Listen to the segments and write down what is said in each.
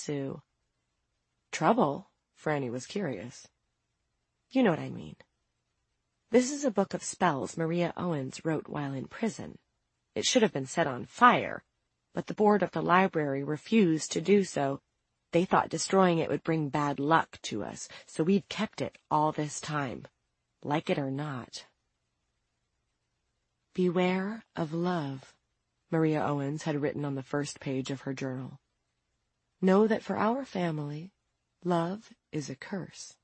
ensue. Trouble? Franny was curious. You know what I mean. This is a book of spells Maria Owens wrote while in prison. It should have been set on fire, but the board of the library refused to do so. They thought destroying it would bring bad luck to us, so we've kept it all this time, like it or not. Beware of love, Maria Owens had written on the first page of her journal. Know that for our family, love is a curse.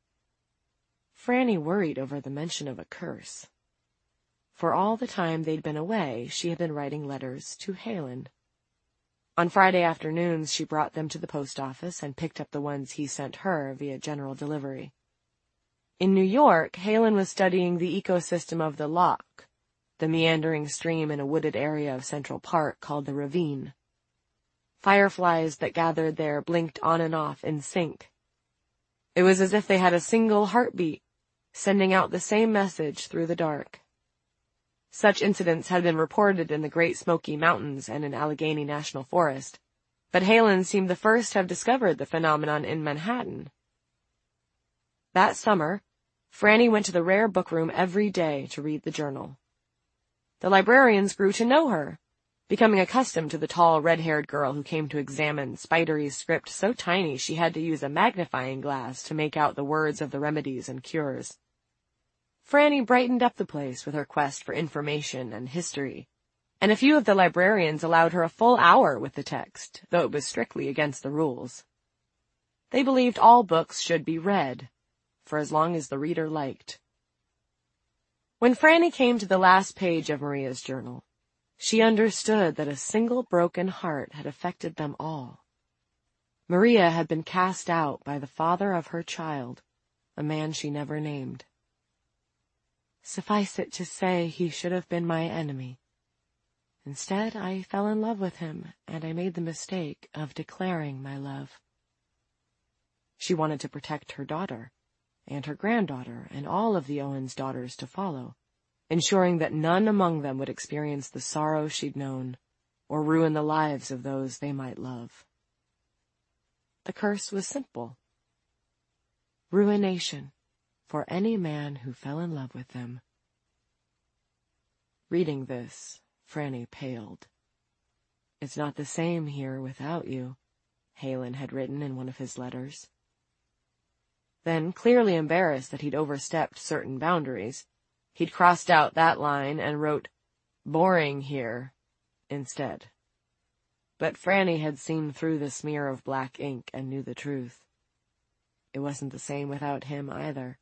Franny worried over the mention of a curse. For all the time they'd been away, she had been writing letters to Halen. On Friday afternoons, she brought them to the post office and picked up the ones he sent her via general delivery. In New York, Halen was studying the ecosystem of the Loch, the meandering stream in a wooded area of Central Park called the Ravine. Fireflies that gathered there blinked on and off in sync. It was as if they had a single heartbeat, sending out the same message through the dark. Such incidents had been reported in the Great Smoky Mountains and in Allegheny National Forest, but Halen seemed the first to have discovered the phenomenon in Manhattan. That summer, Franny went to the rare book room every day to read the journal. The librarians grew to know her, becoming accustomed to the tall, red-haired girl who came to examine Spidery's script so tiny she had to use a magnifying glass to make out the words of the remedies and cures. Franny brightened up the place with her quest for information and history, and a few of the librarians allowed her a full hour with the text, though it was strictly against the rules. They believed all books should be read, for as long as the reader liked. When Franny came to the last page of Maria's journal, she understood that a single broken heart had affected them all. Maria had been cast out by the father of her child, a man she never named. Suffice it to say, he should have been my enemy. Instead, I fell in love with him, and I made the mistake of declaring my love. She wanted to protect her daughter, and her granddaughter, and all of the Owens daughters to follow, ensuring that none among them would experience the sorrow she'd known, or ruin the lives of those they might love. The curse was simple. Ruination for any man who fell in love with them. Reading this, Franny paled. It's not the same here without you, Halen had written in one of his letters. Then, clearly embarrassed that he'd overstepped certain boundaries, he'd crossed out that line and wrote, boring here, instead. But Franny had seen through the smear of black ink and knew the truth. It wasn't the same without him either.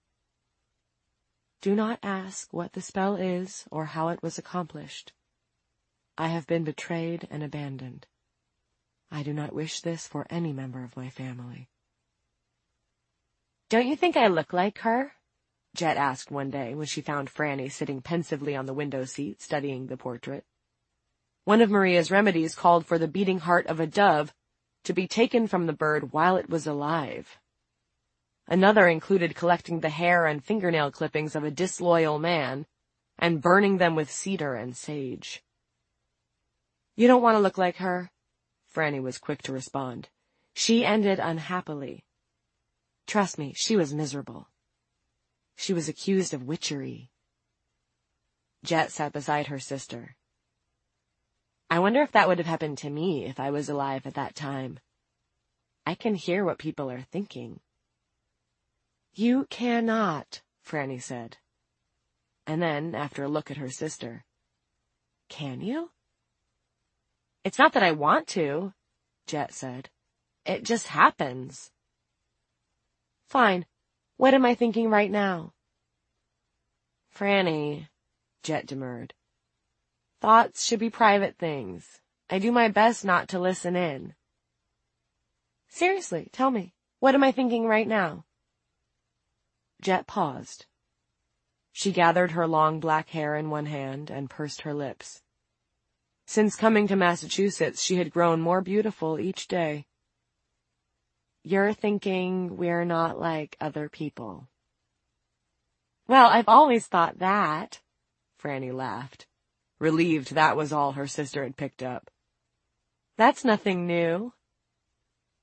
Do not ask what the spell is or how it was accomplished. I have been betrayed and abandoned. I do not wish this for any member of my family. Don't you think I look like her? Jet asked one day when she found Franny sitting pensively on the window seat studying the portrait. One of Maria's remedies called for the beating heart of a dove to be taken from the bird while it was alive. Another included collecting the hair and fingernail clippings of a disloyal man and burning them with cedar and sage. You don't want to look like her, Franny was quick to respond. She ended unhappily. Trust me, she was miserable. She was accused of witchery. Jet sat beside her sister. I wonder if that would have happened to me if I was alive at that time. I can hear what people are thinking. You cannot, Franny said. And then, after a look at her sister, can you? It's not that I want to, Jet said. It just happens. Fine. What am I thinking right now? Franny, Jet demurred. Thoughts should be private things. I do my best not to listen in. Seriously, tell me, what am I thinking right now? Jet paused. She gathered her long black hair in one hand and pursed her lips. Since coming to Massachusetts, she had grown more beautiful each day. You're thinking we're not like other people. Well, I've always thought that, Franny laughed, relieved that was all her sister had picked up. That's nothing new.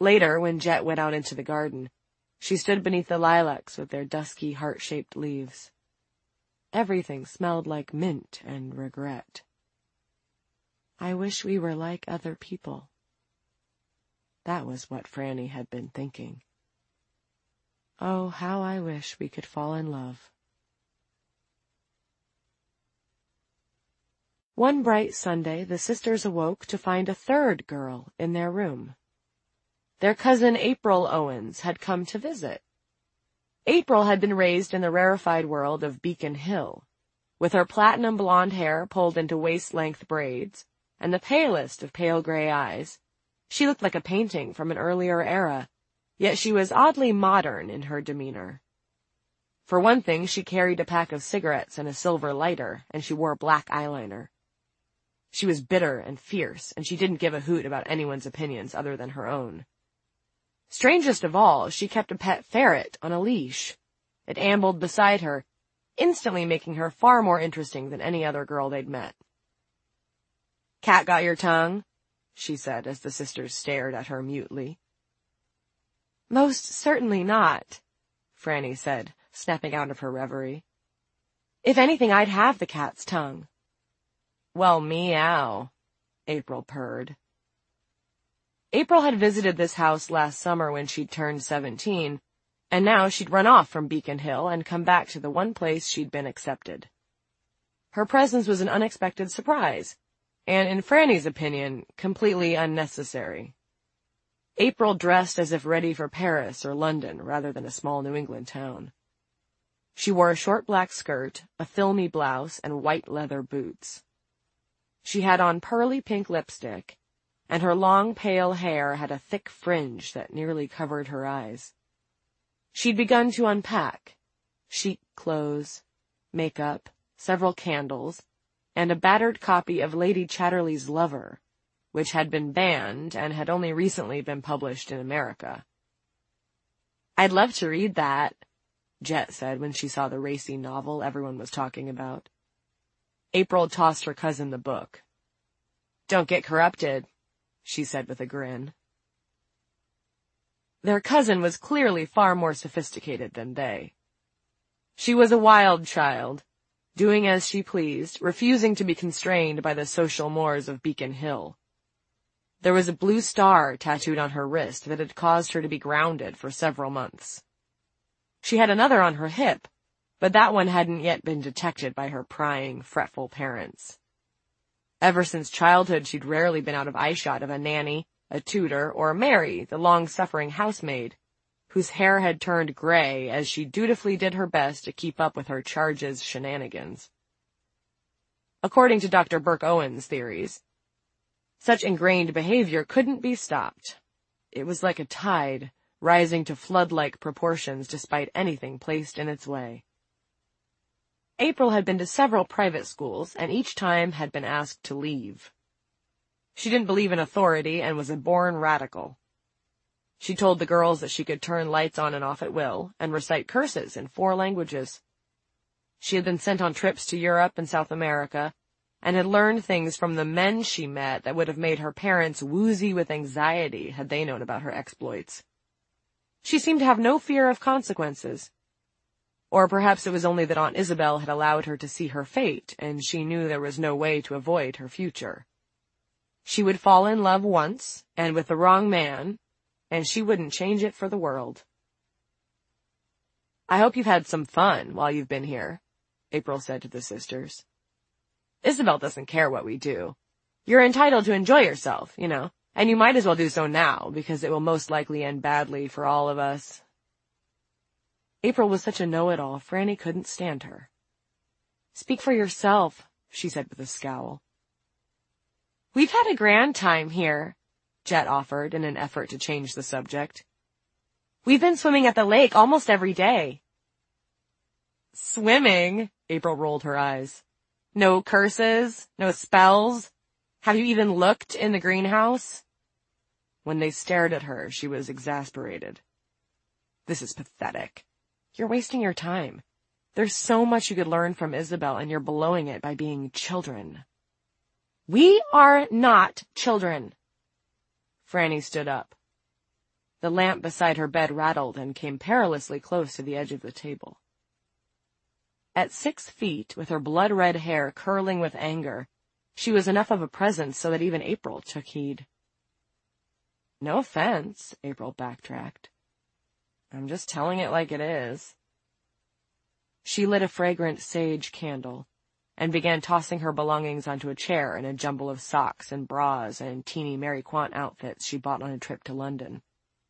Later, when Jet went out into the garden, she stood beneath the lilacs with their dusky, heart-shaped leaves. Everything smelled like mint and regret. I wish we were like other people. That was what Franny had been thinking. Oh, how I wish we could fall in love. One bright Sunday, the sisters awoke to find a third girl in their room. Their cousin April Owens had come to visit. April had been raised in the rarefied world of Beacon Hill, with her platinum blonde hair pulled into waist-length braids, and the palest of pale gray eyes. She looked like a painting from an earlier era, yet she was oddly modern in her demeanor. For one thing, she carried a pack of cigarettes and a silver lighter, and she wore black eyeliner. She was bitter and fierce, and she didn't give a hoot about anyone's opinions other than her own. Strangest of all, she kept a pet ferret on a leash. It ambled beside her, instantly making her far more interesting than any other girl they'd met. "Cat got your tongue?" she said as the sisters stared at her mutely. "Most certainly not," Franny said, snapping out of her reverie. "If anything, I'd have the cat's tongue." "Well, meow," April purred. April had visited this house last summer when she'd turned 17, and now she'd run off from Beacon Hill and come back to the one place she'd been accepted. Her presence was an unexpected surprise, and in Franny's opinion, completely unnecessary. April dressed as if ready for Paris or London rather than a small New England town. She wore a short black skirt, a filmy blouse, and white leather boots. She had on pearly pink lipstick, and her long pale hair had a thick fringe that nearly covered her eyes. She'd begun to unpack: chic clothes, makeup, several candles, and a battered copy of Lady Chatterley's Lover, which had been banned and had only recently been published in America. "I'd love to read that," Jet said when she saw the racy novel everyone was talking about. April tossed her cousin the book. "Don't get corrupted," she said with a grin. Their cousin was clearly far more sophisticated than they. She was a wild child, doing as she pleased, refusing to be constrained by the social mores of Beacon Hill. There was a blue star tattooed on her wrist that had caused her to be grounded for several months. She had another on her hip, but that one hadn't yet been detected by her prying, fretful parents. Ever since childhood, she'd rarely been out of eyeshot of a nanny, a tutor, or Mary, the long-suffering housemaid, whose hair had turned gray as she dutifully did her best to keep up with her charge's shenanigans. According to Dr. Burke Owen's theories, such ingrained behavior couldn't be stopped. It was like a tide, rising to flood-like proportions despite anything placed in its way. April had been to several private schools, and each time had been asked to leave. She didn't believe in authority and was a born radical. She told the girls that she could turn lights on and off at will, and recite curses in 4 languages. She had been sent on trips to Europe and South America, and had learned things from the men she met that would have made her parents woozy with anxiety had they known about her exploits. She seemed to have no fear of consequences. Or perhaps it was only that Aunt Isabel had allowed her to see her fate, and she knew there was no way to avoid her future. She would fall in love once, and with the wrong man, and she wouldn't change it for the world. "I hope you've had some fun while you've been here," April said to the sisters. "Isabel doesn't care what we do. You're entitled to enjoy yourself, you know, and you might as well do so now, because it will most likely end badly for all of us." April was such a know-it-all, Franny couldn't stand her. "Speak for yourself," she said with a scowl. "We've had a grand time here," Jet offered in an effort to change the subject. "We've been swimming at the lake almost every day." "Swimming?" April rolled her eyes. "No curses? No spells? Have you even looked in the greenhouse?" When they stared at her, she was exasperated. "This is pathetic. You're wasting your time. There's so much you could learn from Isabel, and you're blowing it by being children." "We are not children." Franny stood up. The lamp beside her bed rattled and came perilously close to the edge of the table. At 6 feet, with her blood-red hair curling with anger, she was enough of a presence so that even April took heed. "No offense," April backtracked. "I'm just telling it like it is." She lit a fragrant sage candle and began tossing her belongings onto a chair in a jumble of socks and bras and teeny Mary Quant outfits she bought on a trip to London.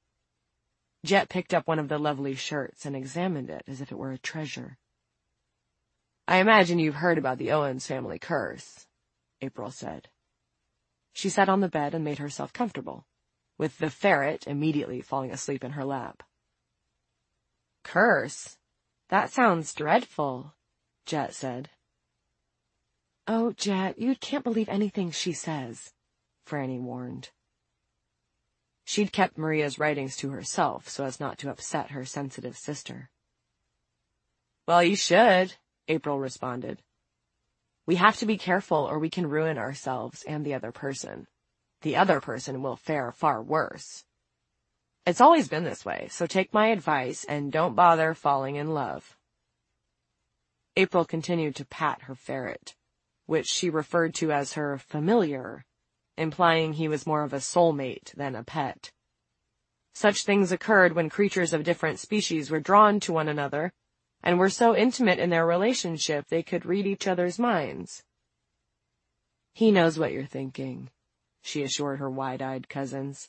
Jet picked up one of the lovely shirts and examined it as if it were a treasure. "I imagine you've heard about the Owens family curse," April said. She sat on the bed and made herself comfortable, with the ferret immediately falling asleep in her lap. "Curse? That sounds dreadful," Jet said. "Oh, Jet, you can't believe anything she says," Franny warned. She'd kept Maria's writings to herself so as not to upset her sensitive sister. "Well, you should," April responded. "We have to be careful or we can ruin ourselves and the other person. The other person will fare far worse. It's always been this way, so take my advice and don't bother falling in love." April continued to pat her ferret, which she referred to as her familiar, implying he was more of a soulmate than a pet. Such things occurred when creatures of different species were drawn to one another and were so intimate in their relationship they could read each other's minds. "He knows what you're thinking," she assured her wide-eyed cousins.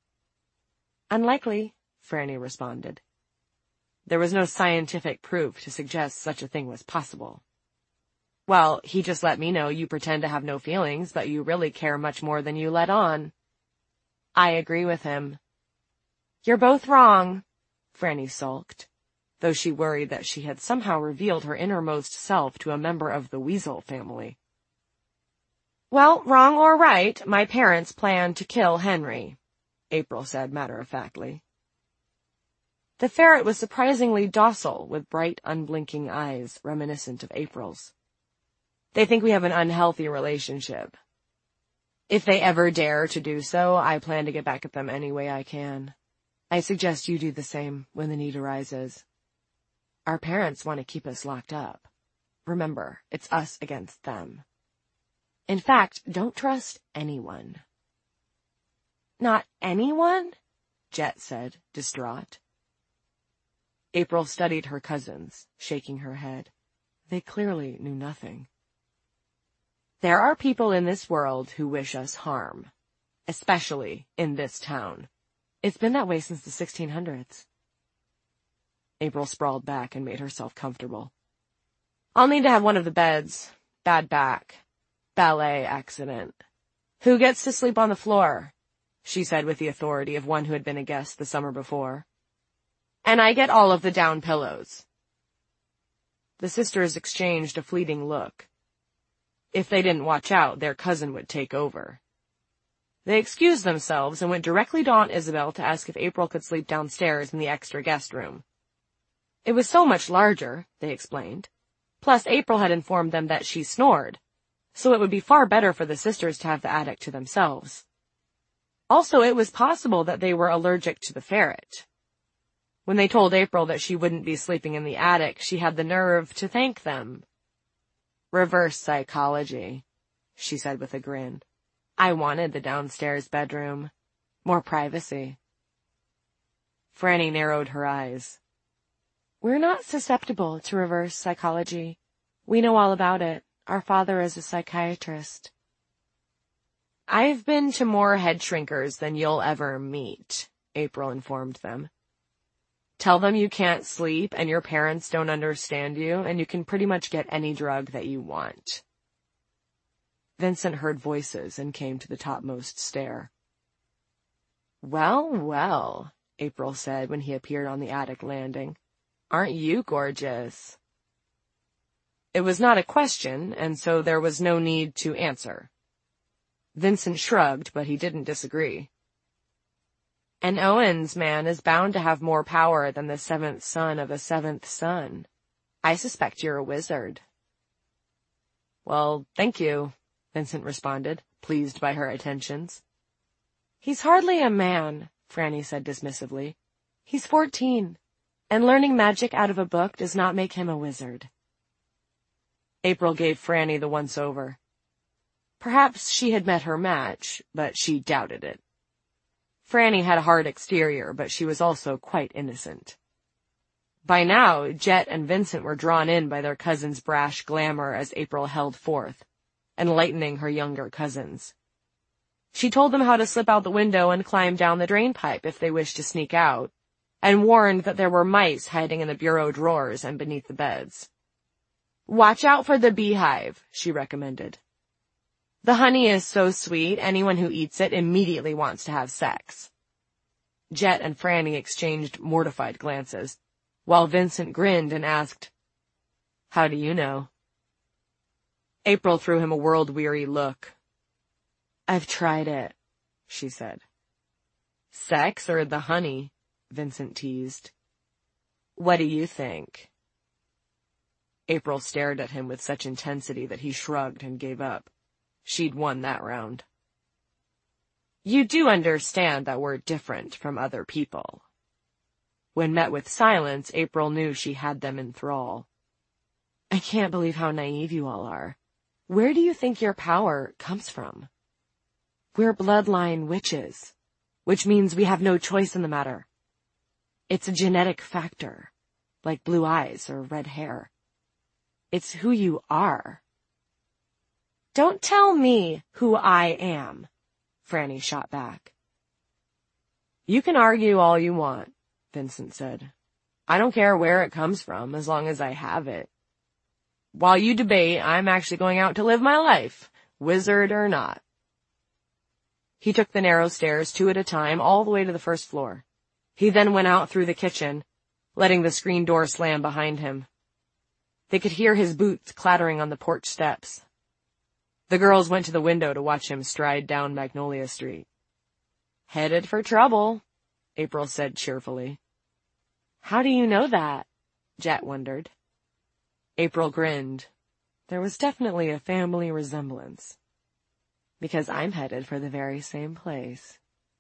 "Unlikely," Franny responded. There was no scientific proof to suggest such a thing was possible. "Well, he just let me know you pretend to have no feelings, but you really care much more than you let on." "I agree with him." "You're both wrong," Franny sulked, though she worried that she had somehow revealed her innermost self to a member of the Weasel family. "Well, wrong or right, my parents planned to kill Henry," April said matter-of-factly. The ferret was surprisingly docile, with bright, unblinking eyes, reminiscent of April's. "They think we have an unhealthy relationship. If they ever dare to do so, I plan to get back at them any way I can. I suggest you do the same when the need arises. Our parents want to keep us locked up. Remember, it's us against them. In fact, don't trust anyone." "Not anyone?" Jet said, distraught. April studied her cousins, shaking her head. They clearly knew nothing. "There are people in this world who wish us harm, especially in this town. It's been that way since the 1600s. April sprawled back and made herself comfortable. "I'll need to have one of the beds. Bad back. Ballet accident. Who gets to sleep on the floor?" she said with the authority of one who had been a guest the summer before. "And I get all of the down pillows." The sisters exchanged a fleeting look. If they didn't watch out, their cousin would take over. They excused themselves and went directly to Aunt Isabel to ask if April could sleep downstairs in the extra guest room. It was so much larger, they explained. Plus, April had informed them that she snored, so it would be far better for the sisters to have the attic to themselves. Also, it was possible that they were allergic to the ferret. When they told April that she wouldn't be sleeping in the attic, she had the nerve to thank them. "Reverse psychology," she said with a grin. "I wanted the downstairs bedroom. More privacy." Franny narrowed her eyes. "We're not susceptible to reverse psychology. We know all about it. Our father is a psychiatrist." "I've been to more head shrinkers than you'll ever meet," April informed them. "Tell them you can't sleep and your parents don't understand you, and you can pretty much get any drug that you want." Vincent heard voices and came to the topmost stair. "Well, well," April said when he appeared on the attic landing. "Aren't you gorgeous?" It was not a question, and so there was no need to answer. Vincent shrugged, but he didn't disagree. "An Owens man is bound to have more power than the seventh son of a seventh son. I suspect you're a wizard." "Well, thank you," Vincent responded, pleased by her attentions. "He's hardly a man," Franny said dismissively. He's 14, and learning magic out of a book does not make him a wizard. April gave Franny the once-over. Perhaps she had met her match, but she doubted it. Franny had a hard exterior, but she was also quite innocent. By now, Jet and Vincent were drawn in by their cousin's brash glamour as April held forth, enlightening her younger cousins. She told them how to slip out the window and climb down the drainpipe if they wished to sneak out, and warned that there were mice hiding in the bureau drawers and beneath the beds. Watch out for the beehive, she recommended. The honey is so sweet, anyone who eats it immediately wants to have sex. Jet and Franny exchanged mortified glances, while Vincent grinned and asked, How do you know? April threw him a world-weary look. I've tried it, she said. Sex or the honey? Vincent teased. What do you think? April stared at him with such intensity that he shrugged and gave up. She'd won that round. You do understand that we're different from other people. When met with silence, April knew she had them in thrall. I can't believe how naive you all are. Where do you think your power comes from? We're bloodline witches, which means we have no choice in the matter. It's a genetic factor, like blue eyes or red hair. It's who you are. Don't tell me who I am, Franny shot back. You can argue all you want, Vincent said. I don't care where it comes from, as long as I have it. While you debate, I'm actually going out to live my life, wizard or not. He took the narrow stairs 2 at a time all the way to the first floor. He then went out through the kitchen, letting the screen door slam behind him. They could hear his boots clattering on the porch steps. The girls went to the window to watch him stride down Magnolia Street. Headed for trouble, April said cheerfully. How do you know that? Jet wondered. April grinned. There was definitely a family resemblance. Because I'm headed for the very same place.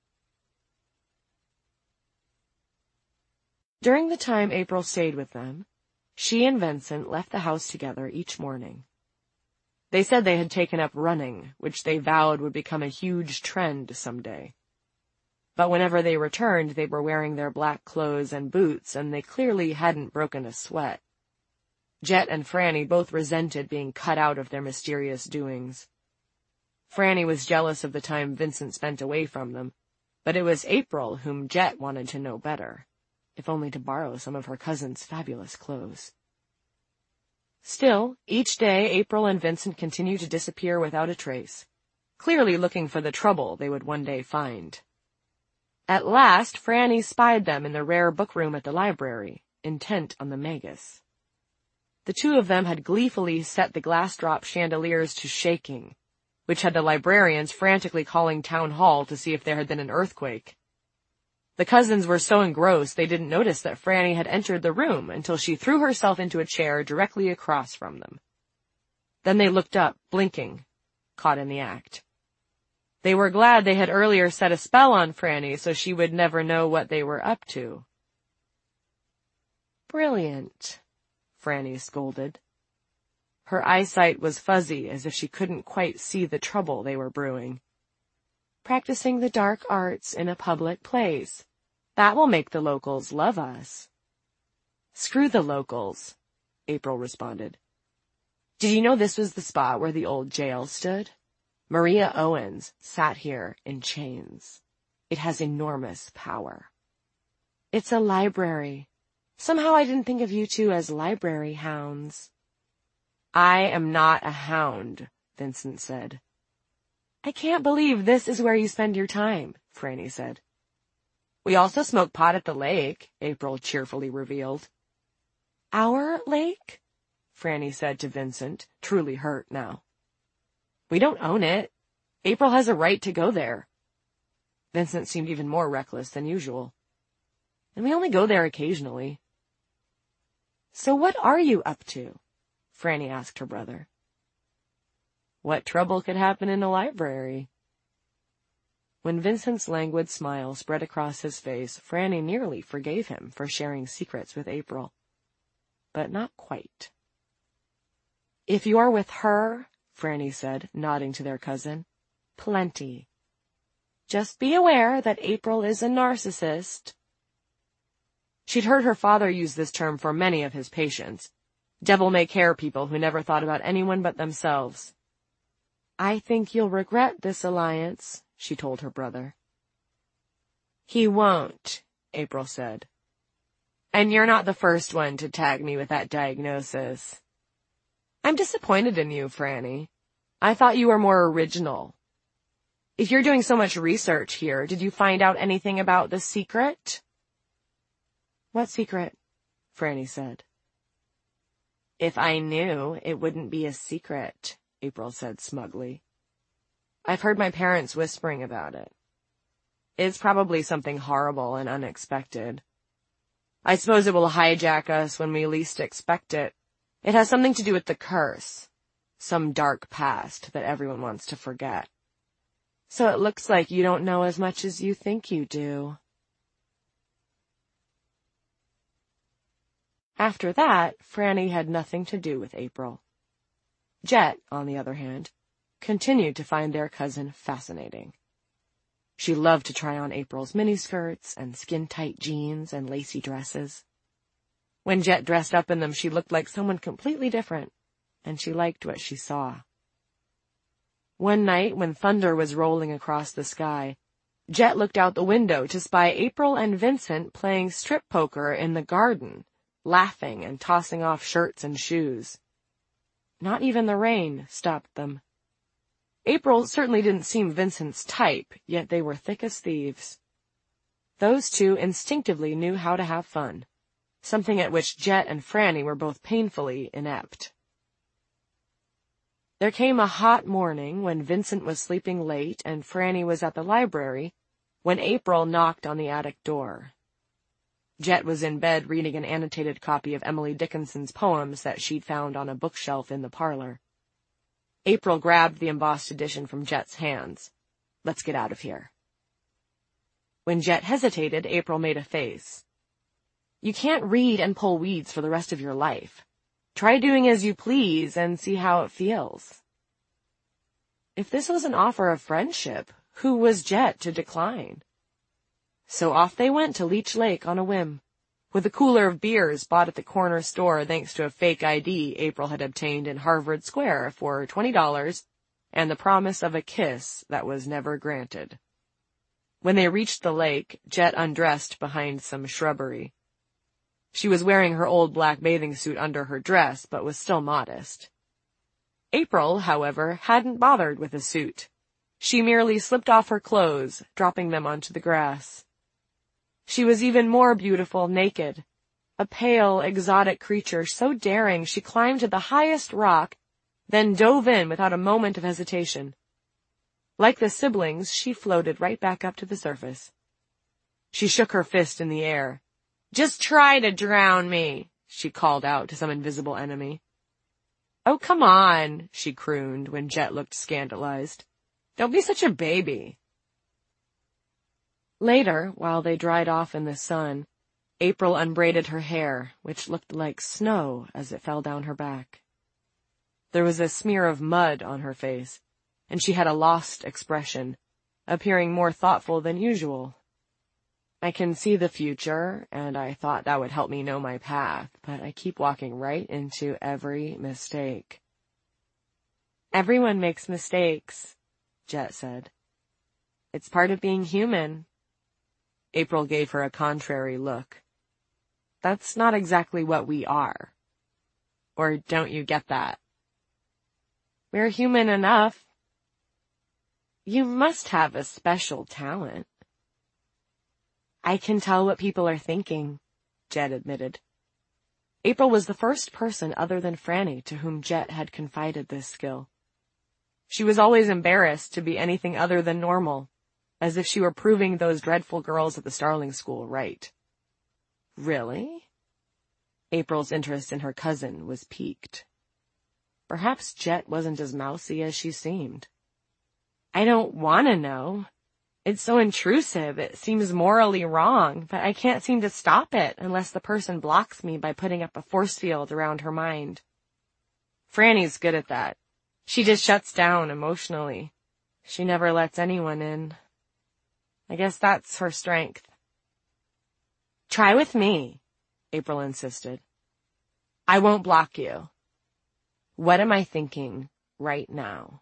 During the time April stayed with them, she and Vincent left the house together each morning. They said they had taken up running, which they vowed would become a huge trend someday. But whenever they returned, they were wearing their black clothes and boots, and they clearly hadn't broken a sweat. Jet and Franny both resented being cut out of their mysterious doings. Franny was jealous of the time Vincent spent away from them, but it was April whom Jet wanted to know better, if only to borrow some of her cousin's fabulous clothes. Still, each day April and Vincent continued to disappear without a trace, clearly looking for the trouble they would one day find. At last, Franny spied them in the rare book room at the library, intent on the Magus. The two of them had gleefully set the glass-drop chandeliers to shaking, which had the librarians frantically calling town hall to see if there had been an earthquake. The cousins were so engrossed they didn't notice that Franny had entered the room until she threw herself into a chair directly across from them. Then they looked up, blinking, caught in the act. They were glad they had earlier set a spell on Franny so she would never know what they were up to. Brilliant, Franny scolded. Her eyesight was fuzzy, as if she couldn't quite see the trouble they were brewing. Practicing the dark arts in a public place. That will make the locals love us. Screw the locals, April responded. Did you know this was the spot where the old jail stood? Maria Owens sat here in chains. It has enormous power. It's a library. Somehow I didn't think of you two as library hounds. I am not a hound, Vincent said. I can't believe this is where you spend your time, Franny said. We also smoke pot at the lake, April cheerfully revealed. Our lake? Franny said to Vincent, truly hurt now. We don't own it. April has a right to go there. Vincent seemed even more reckless than usual. And we only go there occasionally. So what are you up to? Franny asked her brother. What trouble could happen in a library? When Vincent's languid smile spread across his face, Franny nearly forgave him for sharing secrets with April. But not quite. "If you are with her," Franny said, nodding to their cousin, "plenty. Just be aware that April is a narcissist." She'd heard her father use this term for many of his patients. Devil-may-care people who never thought about anyone but themselves. "I think you'll regret this alliance," she told her brother. "He won't," April said. "And you're not the first one to tag me with that diagnosis. I'm disappointed in you, Franny. I thought you were more original. If you're doing so much research here, did you find out anything about the secret?" "What secret?" Franny said. "If I knew, it wouldn't be a secret," April said smugly. "I've heard my parents whispering about it. It's probably something horrible and unexpected. I suppose it will hijack us when we least expect it. It has something to do with the curse, some dark past that everyone wants to forget. So it looks like you don't know as much as you think you do." After that, Franny had nothing to do with April. Jet, on the other hand, continued to find their cousin fascinating. She loved to try on April's miniskirts and skin-tight jeans and lacy dresses. When Jet dressed up in them, she looked like someone completely different, and she liked what she saw. One night, when thunder was rolling across the sky, Jet looked out the window to spy April and Vincent playing strip poker in the garden, laughing and tossing off shirts and shoes. Not even the rain stopped them. April certainly didn't seem Vincent's type, yet they were thick as thieves. Those two instinctively knew how to have fun, something at which Jet and Franny were both painfully inept. There came a hot morning when Vincent was sleeping late and Franny was at the library when April knocked on the attic door. Jet was in bed reading an annotated copy of Emily Dickinson's poems that she'd found on a bookshelf in the parlor. April grabbed the embossed edition from Jet's hands. "Let's get out of here." When Jet hesitated, April made a face. "You can't read and pull weeds for the rest of your life. Try doing as you please and see how it feels." If this was an offer of friendship, who was Jet to decline? So off they went to Leech Lake on a whim, with a cooler of beers bought at the corner store thanks to a fake ID April had obtained in Harvard Square for $20 and the promise of a kiss that was never granted. When they reached the lake, Jet undressed behind some shrubbery. She was wearing her old black bathing suit under her dress, but was still modest. April, however, hadn't bothered with a suit. She merely slipped off her clothes, dropping them onto the grass. She was even more beautiful naked, a pale, exotic creature so daring she climbed to the highest rock, then dove in without a moment of hesitation. Like the siblings, she floated right back up to the surface. She shook her fist in the air. "Just try to drown me," she called out to some invisible enemy. "Oh, come on," she crooned when Jet looked scandalized. "Don't be such a baby." Later, while they dried off in the sun, April unbraided her hair, which looked like snow as it fell down her back. There was a smear of mud on her face, and she had a lost expression, appearing more thoughtful than usual. I can see the future, and I thought that would help me know my path, but I keep walking right into every mistake. "Everyone makes mistakes," Jet said. "It's part of being human." April gave her a contrary look. "That's not exactly what we are. Or don't you get that?" "We're human enough." "You must have a special talent." "I can tell what people are thinking," Jet admitted. April was the first person other than Franny to whom Jet had confided this skill. She was always embarrassed to be anything other than normal, as if she were proving those dreadful girls at the Starling School right. Really? April's interest in her cousin was piqued. Perhaps Jet wasn't as mousy as she seemed. "I don't want to know. It's so intrusive, it seems morally wrong, but I can't seem to stop it unless the person blocks me by putting up a force field around her mind. Franny's good at that. She just shuts down emotionally. She never lets anyone in. I guess that's her strength. Try with me, April insisted. I won't block you. What am I thinking right now?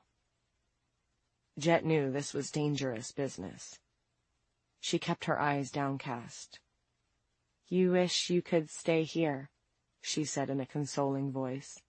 Jet knew this was dangerous business. She kept her eyes downcast. You wish you could stay here, she said in a consoling voice.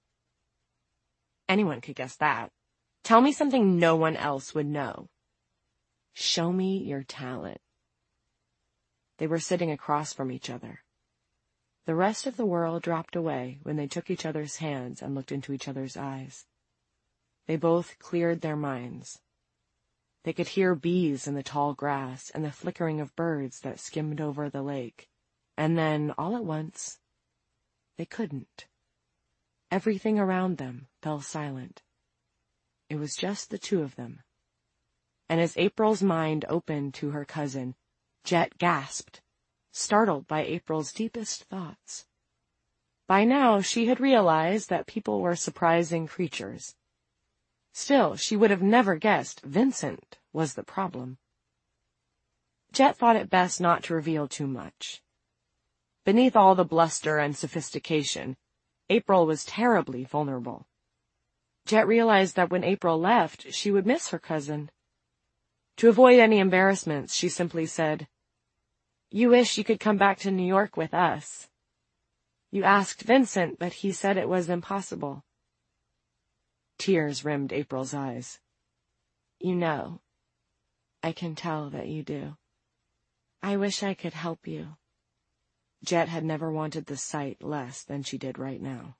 Anyone could guess that. Tell me something no one else would know. Show me your talent. They were sitting across from each other. The rest of the world dropped away when they took each other's hands and looked into each other's eyes. They both cleared their minds. They could hear bees in the tall grass and the flickering of birds that skimmed over the lake. And then, all at once, they couldn't. Everything around them fell silent. It was just the two of them. And as April's mind opened to her cousin, Jet gasped, startled by April's deepest thoughts. By now, she had realized that people were surprising creatures. Still, she would have never guessed Vincent was the problem. Jet thought it best not to reveal too much. Beneath all the bluster and sophistication, April was terribly vulnerable. Jet realized that when April left, she would miss her cousin. To avoid any embarrassments, she simply said, You wish you could come back to New York with us. You asked Vincent, but he said it was impossible. Tears rimmed April's eyes. You know, I can tell that you do. I wish I could help you. Jet had never wanted the sight less than she did right now.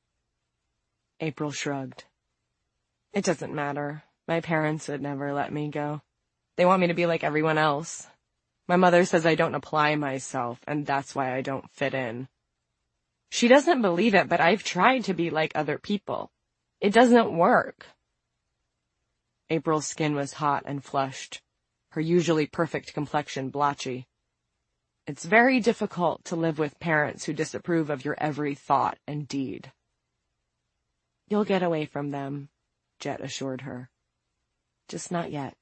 April shrugged. It doesn't matter. My parents would never let me go. They want me to be like everyone else. My mother says I don't apply myself, and that's why I don't fit in. She doesn't believe it, but I've tried to be like other people. It doesn't work. April's skin was hot and flushed, her usually perfect complexion blotchy. It's very difficult to live with parents who disapprove of your every thought and deed. You'll get away from them, Jet assured her. Just not yet.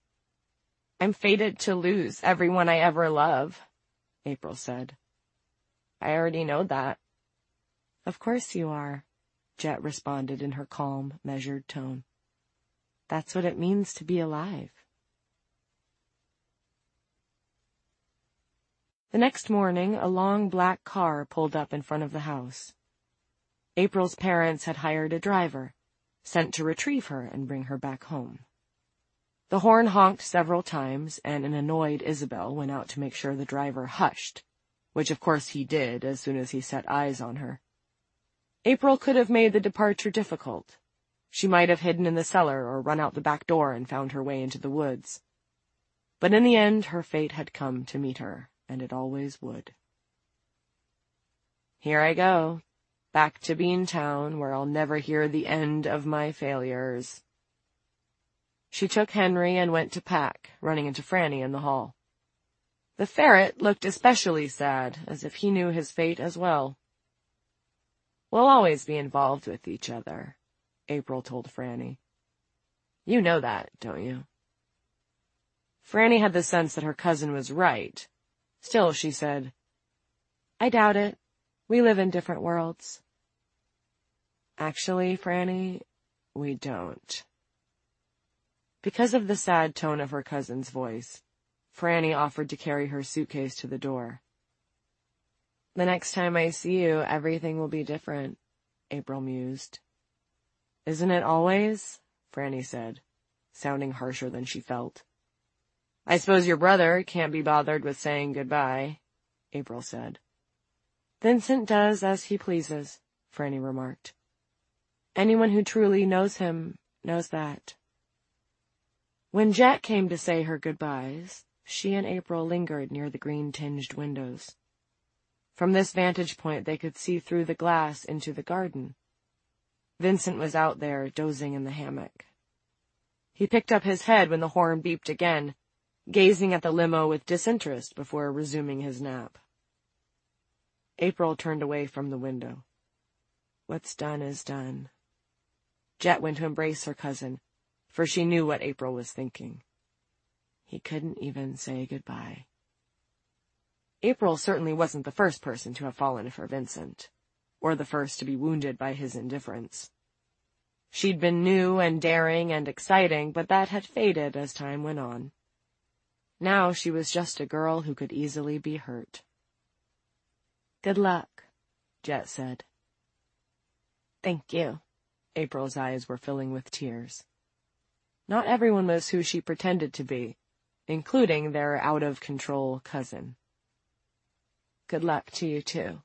I'm fated to lose everyone I ever love, April said. I already know that. Of course you are, Jet responded in her calm, measured tone. That's what it means to be alive. The next morning, a long black car pulled up in front of the house. April's parents had hired a driver, sent to retrieve her and bring her back home. The horn honked several times, and an annoyed Isabel went out to make sure the driver hushed, which of course he did as soon as he set eyes on her. April could have made the departure difficult. She might have hidden in the cellar or run out the back door and found her way into the woods. But in the end, her fate had come to meet her, and it always would. Here I go, back to Beantown, where I'll never hear the end of my failures. She took Henry and went to pack, running into Franny in the hall. The ferret looked especially sad, as if he knew his fate as well. We'll always be involved with each other, April told Franny. You know that, don't you? Franny had the sense that her cousin was right. Still, she said, I doubt it. We live in different worlds. Actually, Franny, we don't. Because of the sad tone of her cousin's voice, Franny offered to carry her suitcase to the door. The next time I see you, everything will be different, April mused. Isn't it always? Franny said, sounding harsher than she felt. I suppose your brother can't be bothered with saying goodbye, April said. Vincent does as he pleases, Franny remarked. Anyone who truly knows him knows that. When Jet came to say her goodbyes, she and April lingered near the green-tinged windows. From this vantage point they could see through the glass into the garden. Vincent was out there, dozing in the hammock. He picked up his head when the horn beeped again, gazing at the limo with disinterest before resuming his nap. April turned away from the window. What's done is done. Jet went to embrace her cousin, for she knew what April was thinking. He couldn't even say goodbye. April certainly wasn't the first person to have fallen for Vincent, or the first to be wounded by his indifference. She'd been new and daring and exciting, but that had faded as time went on. Now she was just a girl who could easily be hurt. Good luck, Jet said. Thank you. April's eyes were filling with tears. Not everyone was who she pretended to be, including their out-of-control cousin. Good luck to you, too.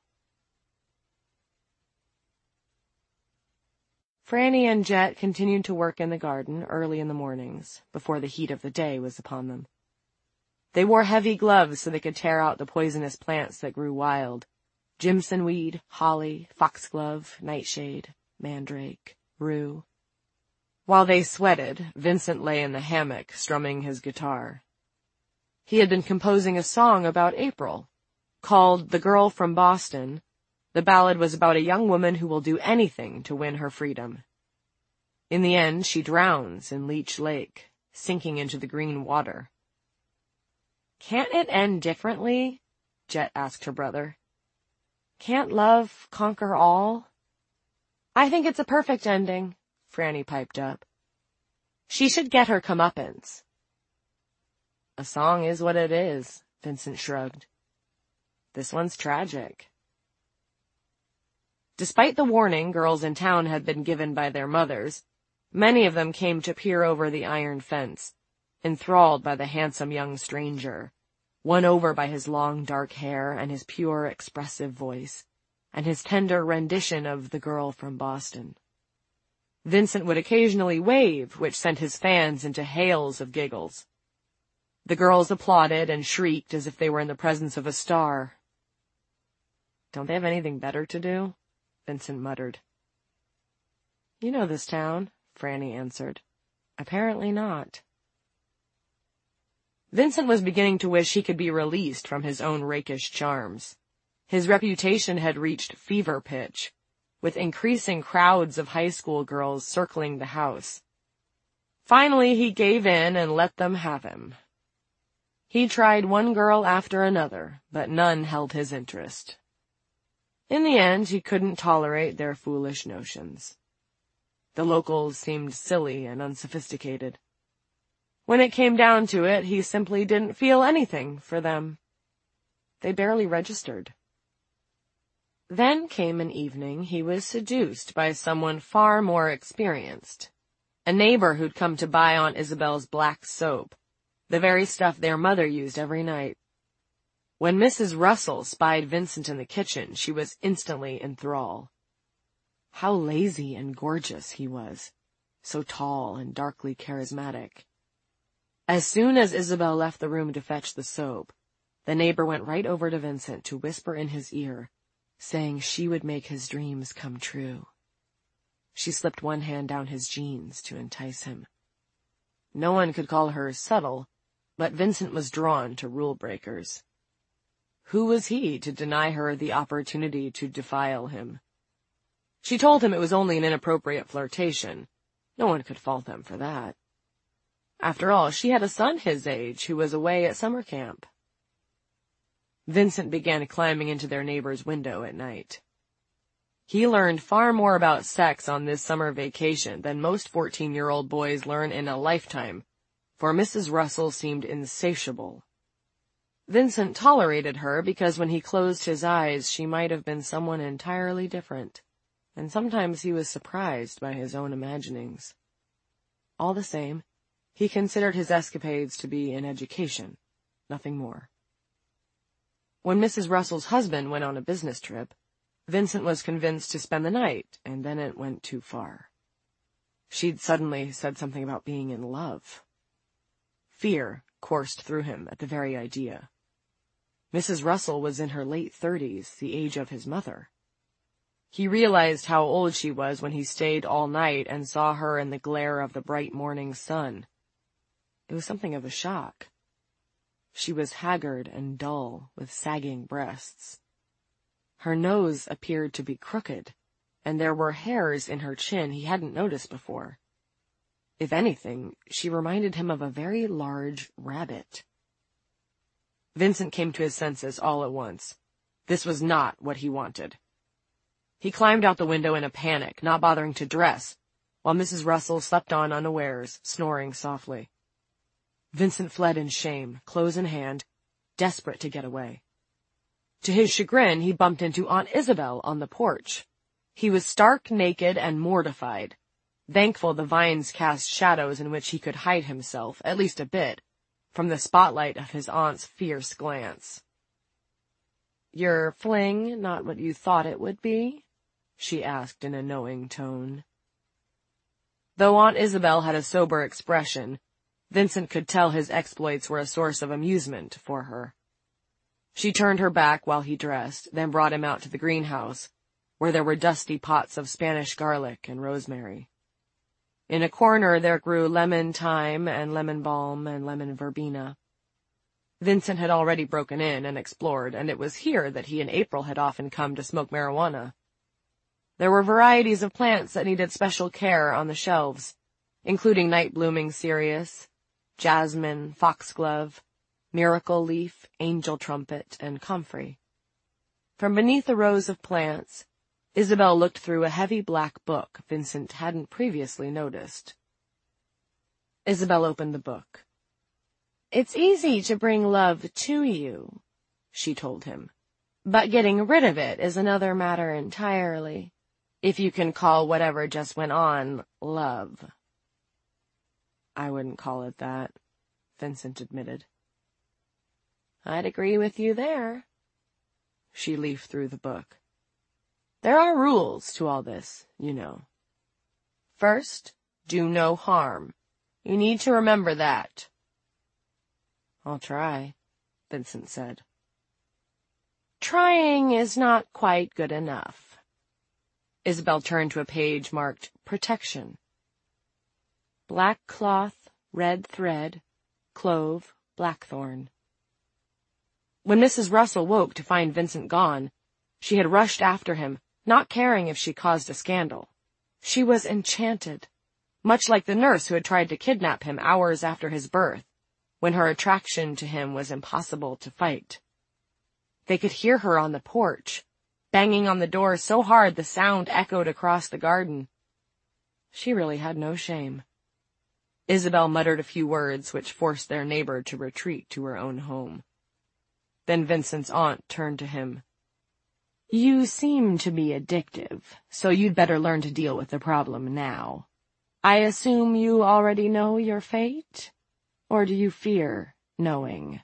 Franny and Jet continued to work in the garden early in the mornings, before the heat of the day was upon them. They wore heavy gloves so they could tear out the poisonous plants that grew wild: Jimson weed, holly, foxglove, nightshade, mandrake, rue. While they sweated, Vincent lay in the hammock, strumming his guitar. He had been composing a song about April, called The Girl from Boston. The ballad was about a young woman who will do anything to win her freedom. In the end, she drowns in Leech Lake, sinking into the green water. Can't it end differently? Jet asked her brother. Can't love conquer all? I think it's a perfect ending, Franny piped up. She should get her comeuppance. A song is what it is, Vincent shrugged. This one's tragic. Despite the warning girls in town had been given by their mothers, many of them came to peer over the iron fence, enthralled by the handsome young stranger, won over by his long dark hair and his pure, expressive voice, and his tender rendition of The Girl from Boston. Vincent would occasionally wave, which sent his fans into hails of giggles. The girls applauded and shrieked as if they were in the presence of a star. Don't they have anything better to do? Vincent muttered. You know this town, Franny answered. Apparently not. Vincent was beginning to wish he could be released from his own rakish charms. His reputation had reached fever pitch, with increasing crowds of high school girls circling the house. Finally, he gave in and let them have him. He tried one girl after another, but none held his interest. In the end, he couldn't tolerate their foolish notions. The locals seemed silly and unsophisticated. When it came down to it, he simply didn't feel anything for them. They barely registered. Then came an evening he was seduced by someone far more experienced, a neighbor who'd come to buy Aunt Isabel's black soap, the very stuff their mother used every night. When Mrs. Russell spied Vincent in the kitchen, she was instantly in thrall. How lazy and gorgeous he was, so tall and darkly charismatic. As soon as Isabel left the room to fetch the soap, the neighbor went right over to Vincent to whisper in his ear, saying she would make his dreams come true. She slipped one hand down his jeans to entice him. No one could call her subtle, but Vincent was drawn to rule breakers. Who was he to deny her the opportunity to defile him? She told him it was only an inappropriate flirtation. No one could fault them for that. After all, she had a son his age who was away at summer camp. Vincent began climbing into their neighbor's window at night. He learned far more about sex on this summer vacation than most 14-year-old boys learn in a lifetime, for Mrs. Russell seemed insatiable. Vincent tolerated her because when he closed his eyes she might have been someone entirely different, and sometimes he was surprised by his own imaginings. All the same, he considered his escapades to be an education, nothing more. When Mrs. Russell's husband went on a business trip, Vincent was convinced to spend the night, and then it went too far. She'd suddenly said something about being in love. Fear coursed through him at the very idea. Mrs. Russell was in her late 30s, the age of his mother. He realized how old she was when he stayed all night and saw her in the glare of the bright morning sun. It was something of a shock. She was haggard and dull, with sagging breasts. Her nose appeared to be crooked, and there were hairs in her chin he hadn't noticed before. If anything, she reminded him of a very large rabbit. Vincent came to his senses all at once. This was not what he wanted. He climbed out the window in a panic, not bothering to dress, while Mrs. Russell slept on unawares, snoring softly. Vincent fled in shame, clothes in hand, desperate to get away. To his chagrin, he bumped into Aunt Isabel on the porch. He was stark naked and mortified, thankful the vines cast shadows in which he could hide himself, at least a bit, from the spotlight of his aunt's fierce glance. "Your fling not what you thought it would be?" she asked in a knowing tone. Though Aunt Isabel had a sober expression, Vincent could tell his exploits were a source of amusement for her. She turned her back while he dressed, then brought him out to the greenhouse, where there were dusty pots of Spanish garlic and rosemary. In a corner there grew lemon thyme and lemon balm and lemon verbena. Vincent had already broken in and explored, and it was here that he and April had often come to smoke marijuana. There were varieties of plants that needed special care on the shelves, including night-blooming cereus, jasmine, foxglove, miracle leaf, angel trumpet, and comfrey. From beneath the rows of plants, Isabel looked through a heavy black book Vincent hadn't previously noticed. Isabel opened the book. "It's easy to bring love to you," she told him, "but getting rid of it is another matter entirely, if you can call whatever just went on love." "I wouldn't call it that," Vincent admitted. "I'd agree with you there." She leafed through the book. "There are rules to all this, you know. First, do no harm. You need to remember that." "I'll try," Vincent said. "Trying is not quite good enough." Isabel turned to a page marked Protection. Black cloth, red thread, clove, blackthorn. When Mrs. Russell woke to find Vincent gone, she had rushed after him, not caring if she caused a scandal. She was enchanted, much like the nurse who had tried to kidnap him hours after his birth, when her attraction to him was impossible to fight. They could hear her on the porch, banging on the door so hard the sound echoed across the garden. She really had no shame. Isabel muttered a few words which forced their neighbor to retreat to her own home. Then Vincent's aunt turned to him. "You seem to be addictive, so you'd better learn to deal with the problem now. I assume you already know your fate? Or do you fear knowing?"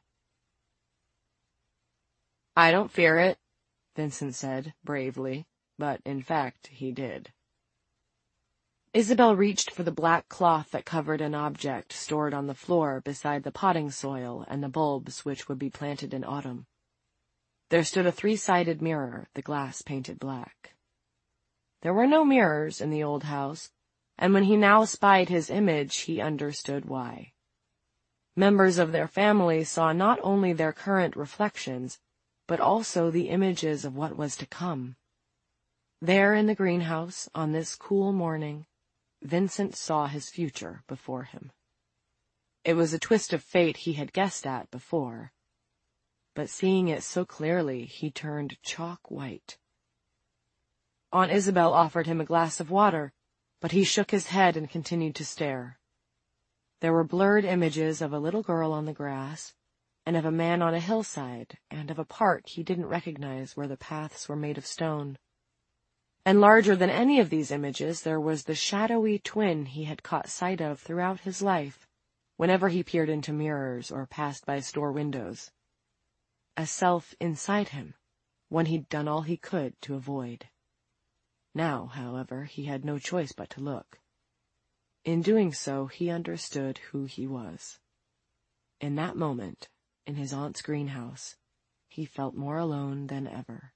"I don't fear it," Vincent said, bravely, but in fact he did. Isabel reached for the black cloth that covered an object stored on the floor beside the potting soil and the bulbs which would be planted in autumn. There stood a three-sided mirror, the glass painted black. There were no mirrors in the old house, and when he now spied his image, he understood why. Members of their family saw not only their current reflections, but also the images of what was to come. There in the greenhouse, on this cool morning, Vincent saw his future before him. It was a twist of fate he had guessed at before, but seeing it so clearly, he turned chalk white. Aunt Isabel offered him a glass of water, but he shook his head and continued to stare. There were blurred images of a little girl on the grass, and of a man on a hillside, and of a park he didn't recognize where the paths were made of stone. And larger than any of these images, there was the shadowy twin he had caught sight of throughout his life, whenever he peered into mirrors or passed by store windows. A self inside him, one he'd done all he could to avoid. Now, however, he had no choice but to look. In doing so, he understood who he was. In that moment, in his aunt's greenhouse, he felt more alone than ever.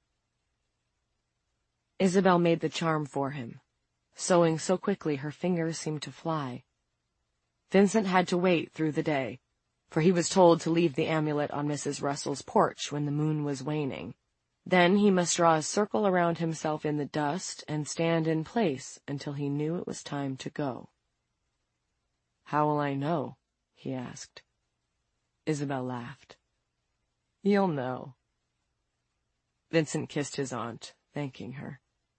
Isabel made the charm for him, sewing so quickly her fingers seemed to fly. Vincent had to wait through the day, for he was told to leave the amulet on Mrs. Russell's porch when the moon was waning. Then he must draw a circle around himself in the dust and stand in place until he knew it was time to go. "How will I know?" he asked. Isabel laughed. "You'll know." Vincent kissed his aunt, thanking her.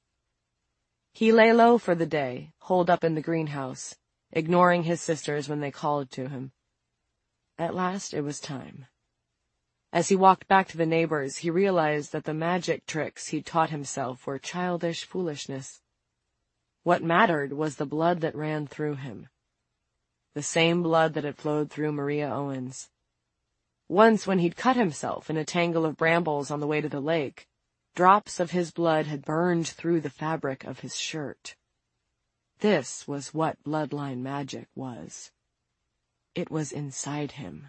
He lay low for the day, holed up in the greenhouse, ignoring his sisters when they called to him. At last it was time. As he walked back to the neighbors, he realized that the magic tricks he'd taught himself were childish foolishness. What mattered was the blood that ran through him. The same blood that had flowed through Maria Owens. Once, when he'd cut himself in a tangle of brambles on the way to the lake, drops of his blood had burned through the fabric of his shirt. This was what bloodline magic was. It was inside him.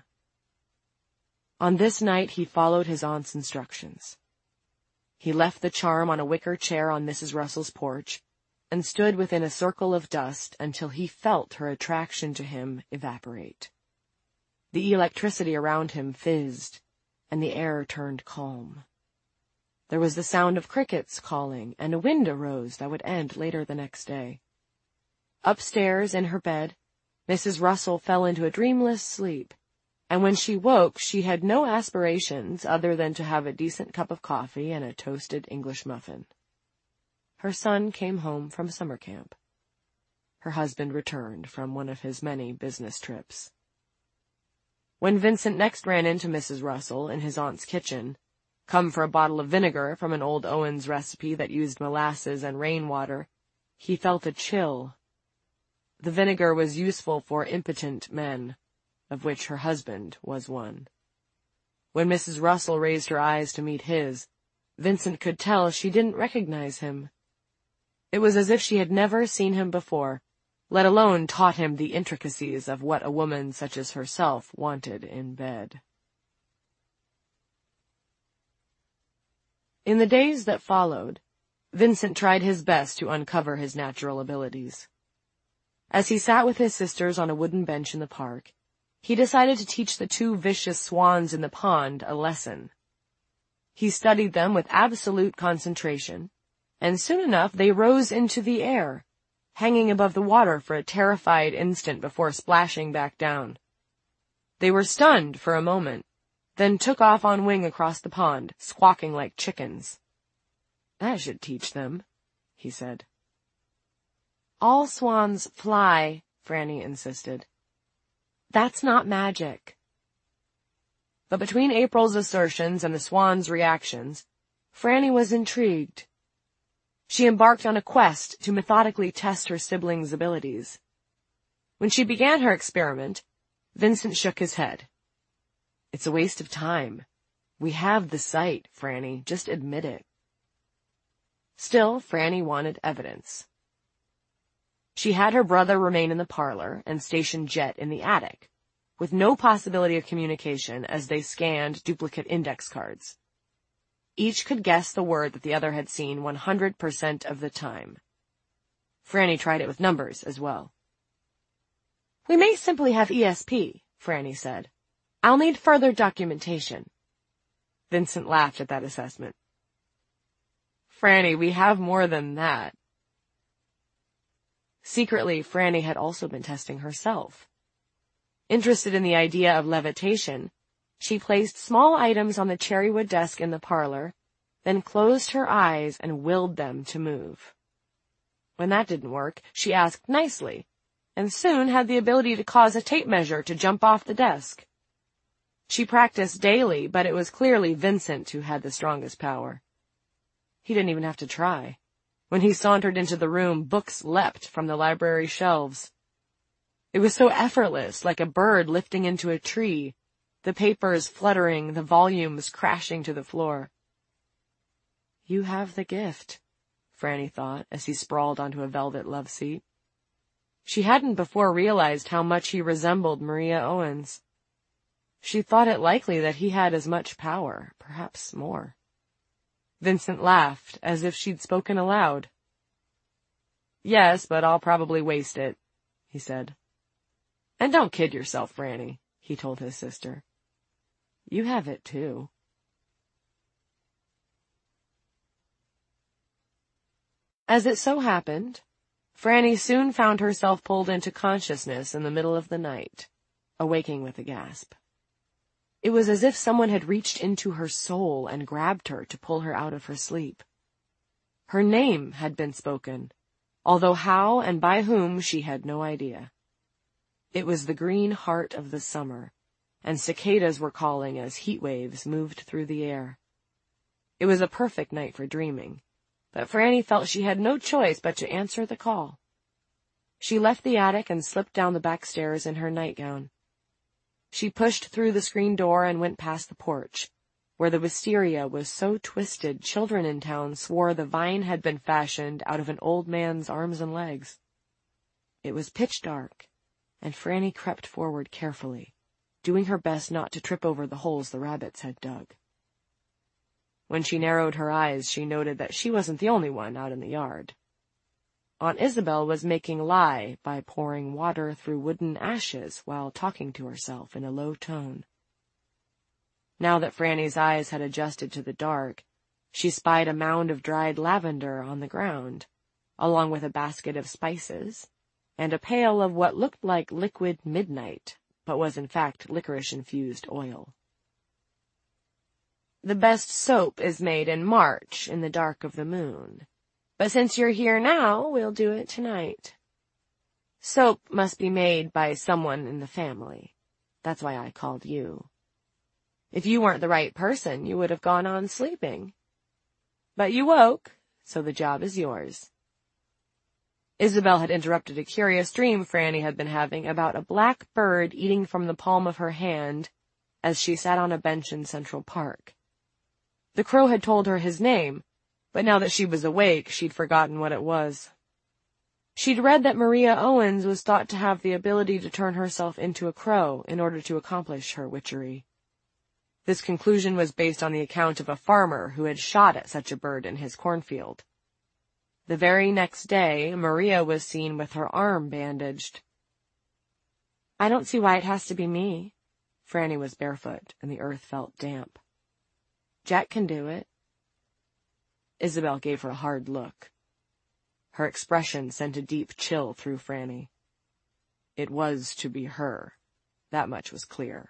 On this night he followed his aunt's instructions. He left the charm on a wicker chair on Mrs. Russell's porch and stood within a circle of dust until he felt her attraction to him evaporate. The electricity around him fizzed, and the air turned calm. There was the sound of crickets calling, and a wind arose that would end later the next day. Upstairs in her bed, Mrs. Russell fell into a dreamless sleep, and when she woke she had no aspirations other than to have a decent cup of coffee and a toasted English muffin. Her son came home from summer camp. Her husband returned from one of his many business trips. When Vincent next ran into Mrs. Russell in his aunt's kitchen, come for a bottle of vinegar from an old Owens recipe that used molasses and rainwater, he felt a chill. The vinegar was useful for impotent men, of which her husband was one. When Mrs. Russell raised her eyes to meet his, Vincent could tell she didn't recognize him. It was as if she had never seen him before, let alone taught him the intricacies of what a woman such as herself wanted in bed. In the days that followed, Vincent tried his best to uncover his natural abilities. As he sat with his sisters on a wooden bench in the park, he decided to teach the two vicious swans in the pond a lesson. He studied them with absolute concentration, and soon enough they rose into the air, hanging above the water for a terrified instant before splashing back down. They were stunned for a moment, then took off on wing across the pond, squawking like chickens. "That should teach them," he said. "All swans fly," Franny insisted. "That's not magic." But between April's assertions and the swan's reactions, Franny was intrigued. She embarked on a quest to methodically test her siblings' abilities. When she began her experiment, Vincent shook his head. "It's a waste of time. We have the sight, Franny. Just admit it." Still, Franny wanted evidence. She had her brother remain in the parlor and station Jet in the attic, with no possibility of communication as they scanned duplicate index cards. Each could guess the word that the other had seen 100% of the time. Franny tried it with numbers as well. "We may simply have ESP," Franny said. "I'll need further documentation." Vincent laughed at that assessment. "Franny, we have more than that." Secretly, Franny had also been testing herself. Interested in the idea of levitation, she placed small items on the cherrywood desk in the parlor, then closed her eyes and willed them to move. When that didn't work, she asked nicely, and soon had the ability to cause a tape measure to jump off the desk. She practiced daily, but it was clearly Vincent who had the strongest power. He didn't even have to try. When he sauntered into the room, books leapt from the library shelves. It was so effortless, like a bird lifting into a tree, the papers fluttering, the volumes crashing to the floor. "You have the gift," Franny thought as he sprawled onto a velvet love seat. She hadn't before realized how much he resembled Maria Owens. She thought it likely that he had as much power, perhaps more. Vincent laughed, as if she'd spoken aloud. "Yes, but I'll probably waste it," he said. "And don't kid yourself, Franny," he told his sister. You have it, too. As it so happened, Franny soon found herself pulled into consciousness in the middle of the night, awaking with a gasp. It was as if someone had reached into her soul and grabbed her to pull her out of her sleep. Her name had been spoken, although how and by whom she had no idea. It was the green heart of the summer, and cicadas were calling as heat waves moved through the air. It was a perfect night for dreaming, but Franny felt she had no choice but to answer the call. She left the attic and slipped down the back stairs in her nightgown. She pushed through the screen door and went past the porch, where the wisteria was so twisted children in town swore the vine had been fashioned out of an old man's arms and legs. It was pitch dark, and Franny crept forward carefully, doing her best not to trip over the holes the rabbits had dug. When she narrowed her eyes, she noted that she wasn't the only one out in the yard. Aunt Isabel was making lye by pouring water through wooden ashes while talking to herself in a low tone. Now that Franny's eyes had adjusted to the dark, she spied a mound of dried lavender on the ground, along with a basket of spices, and a pail of what looked like liquid midnight, but was in fact licorice-infused oil. The best soap is made in March in the dark of the moon, but since you're here now, we'll do it tonight. Soap must be made by someone in the family. That's why I called you. If you weren't the right person, you would have gone on sleeping. But you woke, so the job is yours. Isabel had interrupted a curious dream Franny had been having about a black bird eating from the palm of her hand as she sat on a bench in Central Park. The crow had told her his name, but now that she was awake, she'd forgotten what it was. She'd read that Maria Owens was thought to have the ability to turn herself into a crow in order to accomplish her witchery. This conclusion was based on the account of a farmer who had shot at such a bird in his cornfield. The very next day, Maria was seen with her arm bandaged. I don't see why it has to be me. Franny was barefoot, and the earth felt damp. Jack can do it. Isabel gave her a hard look. Her expression sent a deep chill through Franny. It was to be her. That much was clear.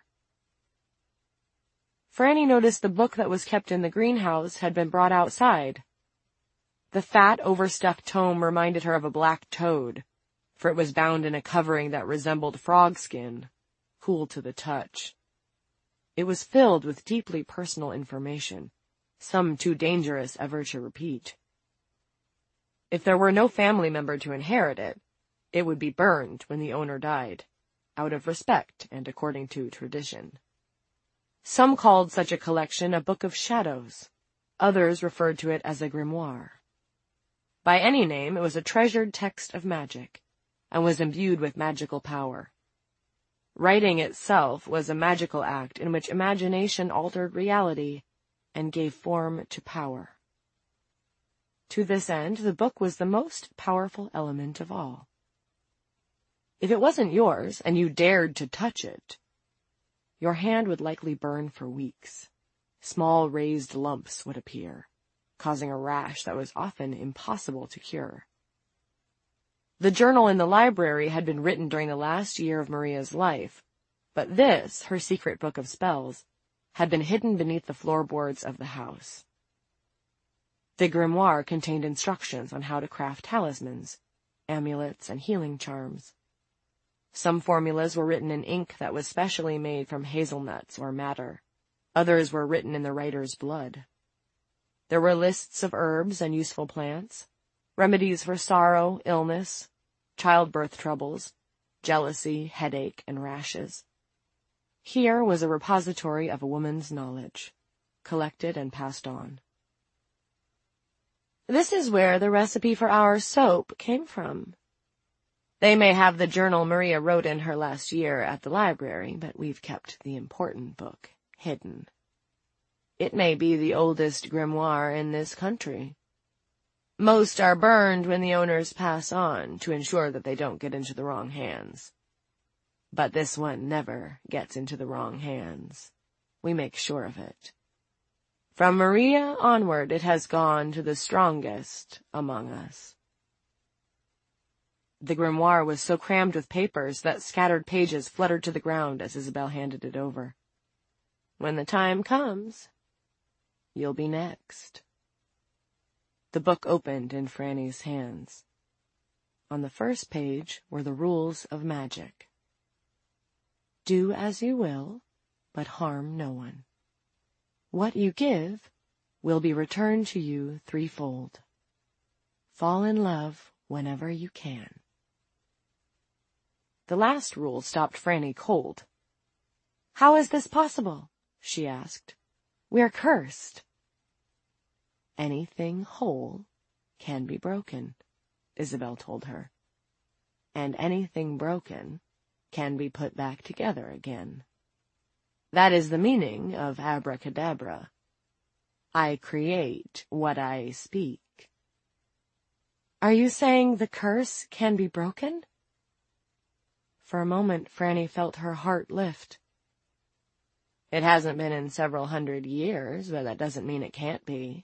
Franny noticed the book that was kept in the greenhouse had been brought outside. The fat, overstuffed tome reminded her of a black toad, for it was bound in a covering that resembled frog skin, cool to the touch. It was filled with deeply personal information, some too dangerous ever to repeat. If there were no family member to inherit it, it would be burned when the owner died, out of respect and according to tradition. Some called such a collection a book of shadows. Others referred to it as a grimoire. By any name, it was a treasured text of magic, and was imbued with magical power. Writing itself was a magical act in which imagination altered reality and gave form to power. To this end, the book was the most powerful element of all. If it wasn't yours, and you dared to touch it, your hand would likely burn for weeks. Small raised lumps would appear, causing a rash that was often impossible to cure. The journal in the library had been written during the last year of Maria's life, but this, her secret book of spells, had been hidden beneath the floorboards of the house. The grimoire contained instructions on how to craft talismans, amulets, and healing charms. Some formulas were written in ink that was specially made from hazelnuts or madder. Others were written in the writer's blood. There were lists of herbs and useful plants, remedies for sorrow, illness, childbirth troubles, jealousy, headache, and rashes. Here was a repository of a woman's knowledge, collected and passed on. This is where the recipe for our soap came from. They may have the journal Maria wrote in her last year at the library, but we've kept the important book hidden. It may be the oldest grimoire in this country. Most are burned when the owners pass on, to ensure that they don't get into the wrong hands. But this one never gets into the wrong hands. We make sure of it. From Maria onward it has gone to the strongest among us." The grimoire was so crammed with papers that scattered pages fluttered to the ground as Isabel handed it over. "When the time comes, you'll be next." The book opened in Franny's hands. On the first page were the rules of magic. "Do as you will, but harm no one. What you give will be returned to you threefold. Fall in love whenever you can." The last rule stopped Franny cold. "How is this possible?" she asked. "We're cursed." "Anything whole can be broken," Isabel told her. "And anything broken can be put back together again. That is the meaning of abracadabra. I create what I speak." "Are you saying the curse can be broken?" For a moment, Franny felt her heart lift. "It hasn't been in several hundred years, but that doesn't mean it can't be."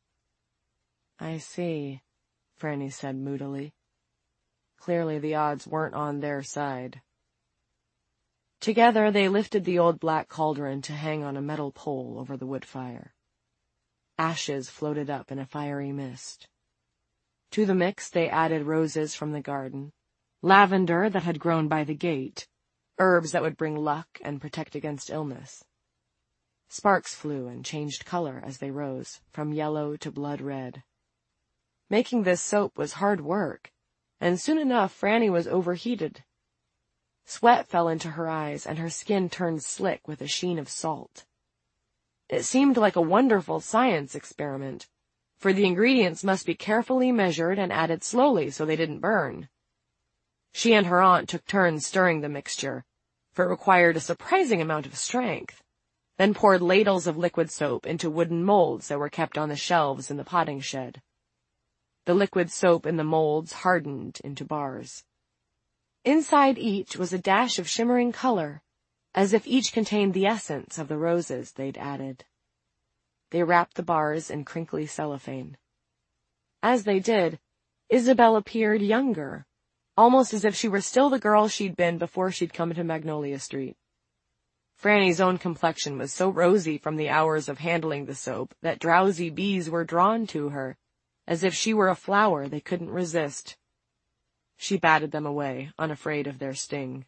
"I see," Franny said moodily. Clearly the odds weren't on their side. Together they lifted the old black cauldron to hang on a metal pole over the wood fire. Ashes floated up in a fiery mist. To the mix they added roses from the garden, lavender that had grown by the gate, herbs that would bring luck and protect against illness. Sparks flew and changed color as they rose, from yellow to blood red. Making this soap was hard work, and soon enough Franny was overheated. Sweat fell into her eyes, and her skin turned slick with a sheen of salt. It seemed like a wonderful science experiment, for the ingredients must be carefully measured and added slowly so they didn't burn. She and her aunt took turns stirring the mixture, for it required a surprising amount of strength, then poured ladles of liquid soap into wooden molds that were kept on the shelves in the potting shed. The liquid soap in the molds hardened into bars. Inside each was a dash of shimmering color, as if each contained the essence of the roses they'd added. They wrapped the bars in crinkly cellophane. As they did, Isabel appeared younger, almost as if she were still the girl she'd been before she'd come to Magnolia Street. Franny's own complexion was so rosy from the hours of handling the soap that drowsy bees were drawn to her, as if she were a flower they couldn't resist. She batted them away, unafraid of their sting.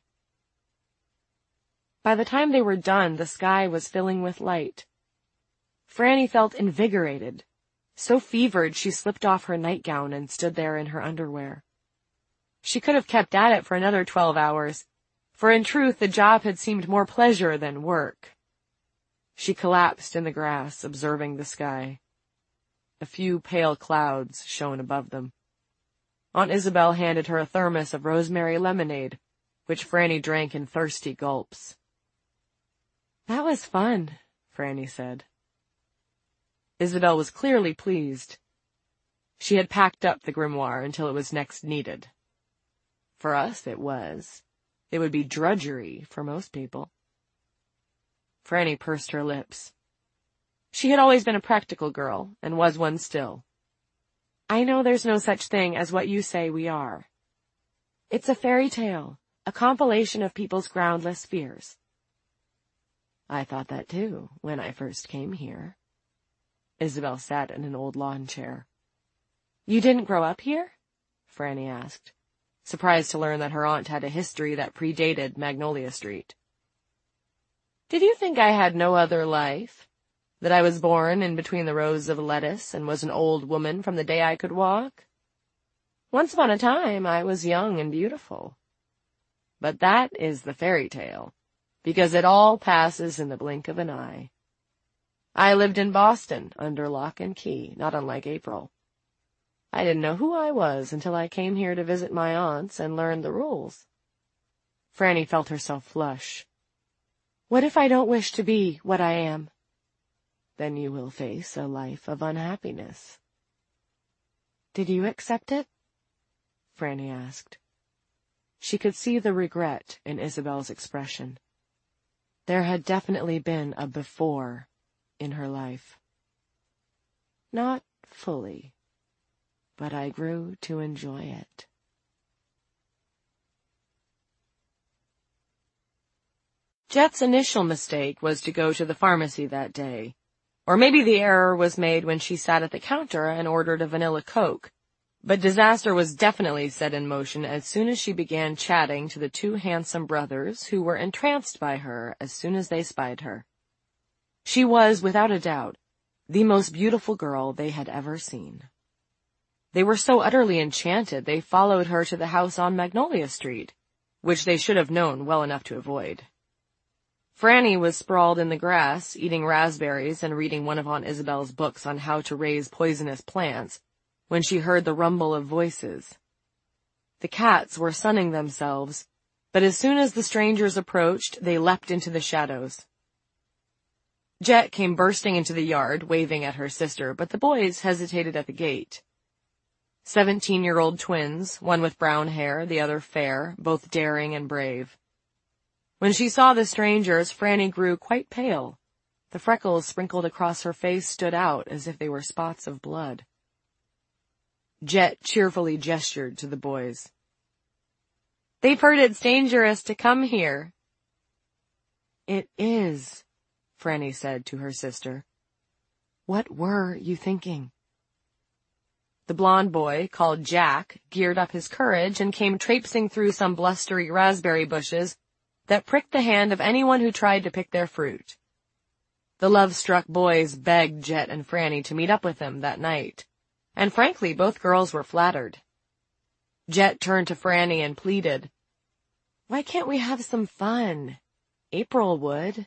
By the time they were done, the sky was filling with light. Franny felt invigorated, so fevered she slipped off her nightgown and stood there in her underwear. She could have kept at it for another 12 hours, for in truth the job had seemed more pleasure than work. She collapsed in the grass, observing the sky. A few pale clouds shone above them. Aunt Isabel handed her a thermos of rosemary lemonade, which Franny drank in thirsty gulps. "That was fun," Franny said. Isabel was clearly pleased. She had packed up the grimoire until it was next needed. For us, it was. It would be drudgery for most people. Franny pursed her lips. She had always been a practical girl, and was one still. "I know there's no such thing as what you say we are. It's a fairy tale, a compilation of people's groundless fears." "I thought that too, when I first came here." Isabel sat in an old lawn chair. "You didn't grow up here?" Franny asked, surprised to learn that her aunt had a history that predated Magnolia Street. "Did you think I had no other life? That I was born in between the rows of lettuce and was an old woman from the day I could walk? Once upon a time I was young and beautiful. But that is the fairy tale, because it all passes in the blink of an eye. I lived in Boston, under lock and key, not unlike April. I didn't know who I was until I came here to visit my aunts and learned the rules." Franny felt herself flush. "What if I don't wish to be what I am?" "Then you will face a life of unhappiness." "Did you accept it?" Franny asked. She could see the regret in Isabel's expression. There had definitely been a before in her life. Not fully, but I grew to enjoy it. Jet's initial mistake was to go to the pharmacy that day. Or maybe the error was made when she sat at the counter and ordered a vanilla Coke. But disaster was definitely set in motion as soon as she began chatting to the two handsome brothers who were entranced by her as soon as they spied her. She was, without a doubt, the most beautiful girl they had ever seen. They were so utterly enchanted they followed her to the house on Magnolia Street, which they should have known well enough to avoid. Franny was sprawled in the grass, eating raspberries and reading one of Aunt Isabel's books on how to raise poisonous plants, when she heard the rumble of voices. The cats were sunning themselves, but as soon as the strangers approached, they leapt into the shadows. Jet came bursting into the yard, waving at her sister, but the boys hesitated at the gate. 17-year-old twins, one with brown hair, the other fair, both daring and brave. When she saw the strangers, Franny grew quite pale. The freckles sprinkled across her face stood out as if they were spots of blood. Jet cheerfully gestured to the boys. "They've heard it's dangerous to come here." "It is," Franny said to her sister. "What were you thinking?" The blond boy, called Jack, geared up his courage and came traipsing through some blustery raspberry bushes that pricked the hand of anyone who tried to pick their fruit. The love-struck boys begged Jet and Franny to meet up with them that night, and frankly, both girls were flattered. Jet turned to Franny and pleaded, "Why can't we have some fun? April would."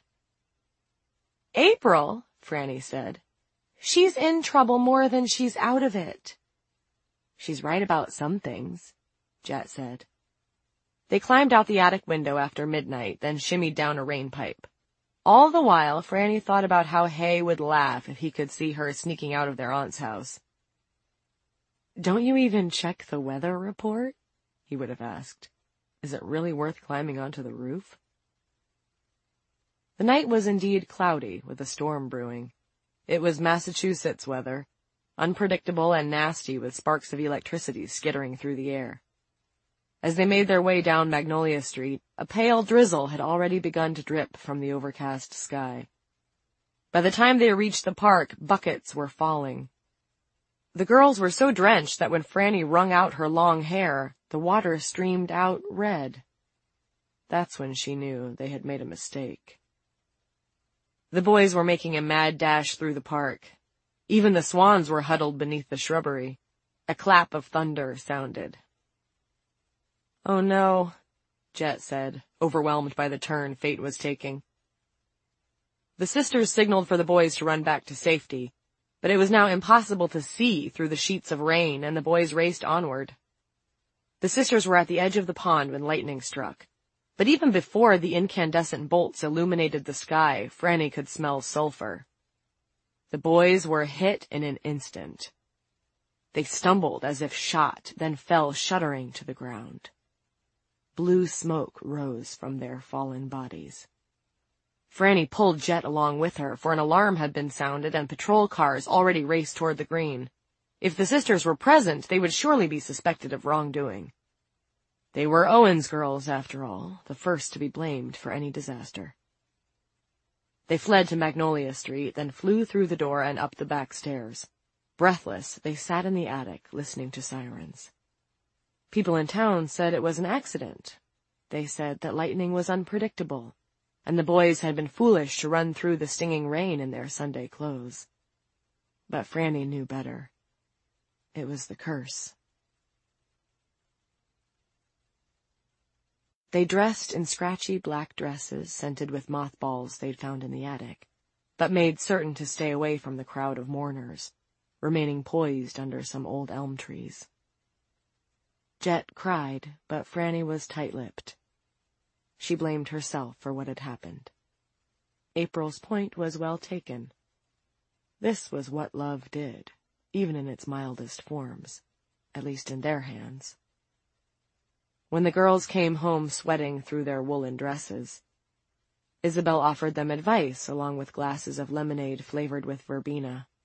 "April," Franny said. "She's in trouble more than she's out of it." "She's right about some things," Jet said. They climbed out the attic window after midnight, then shimmied down a rain pipe. All the while, Franny thought about how Hay would laugh if he could see her sneaking out of their aunt's house. "Don't you even check the weather report?" he would have asked. "Is it really worth climbing onto the roof?" The night was indeed cloudy, with a storm brewing. It was Massachusetts weather, unpredictable and nasty with sparks of electricity skittering through the air. As they made their way down Magnolia Street, a pale drizzle had already begun to drip from the overcast sky. By the time they reached the park, buckets were falling. The girls were so drenched that when Franny wrung out her long hair, the water streamed out red. That's when she knew they had made a mistake. The boys were making a mad dash through the park. Even the swans were huddled beneath the shrubbery. A clap of thunder sounded. "Oh no," Jet said, overwhelmed by the turn fate was taking. The sisters signaled for the boys to run back to safety, but it was now impossible to see through the sheets of rain, and the boys raced onward. The sisters were at the edge of the pond when lightning struck, but even before the incandescent bolts illuminated the sky, Franny could smell sulfur. The boys were hit in an instant. They stumbled as if shot, then fell shuddering to the ground. Blue smoke rose from their fallen bodies. Franny pulled Jet along with her, for an alarm had been sounded and patrol cars already raced toward the green. If the sisters were present, they would surely be suspected of wrongdoing. They were Owen's girls, after all, the first to be blamed for any disaster. They fled to Magnolia Street, then flew through the door and up the back stairs. Breathless, they sat in the attic, listening to sirens. People in town said it was an accident. They said that lightning was unpredictable, and the boys had been foolish to run through the stinging rain in their Sunday clothes. But Franny knew better. It was the curse. They dressed in scratchy black dresses scented with mothballs they'd found in the attic, but made certain to stay away from the crowd of mourners, remaining poised under some old elm trees. Jet cried, but Franny was tight-lipped. She blamed herself for what had happened. April's point was well taken. This was what love did, even in its mildest forms, at least in their hands. When the girls came home sweating through their woolen dresses, Isabel offered them advice along with glasses of lemonade flavored with verbena.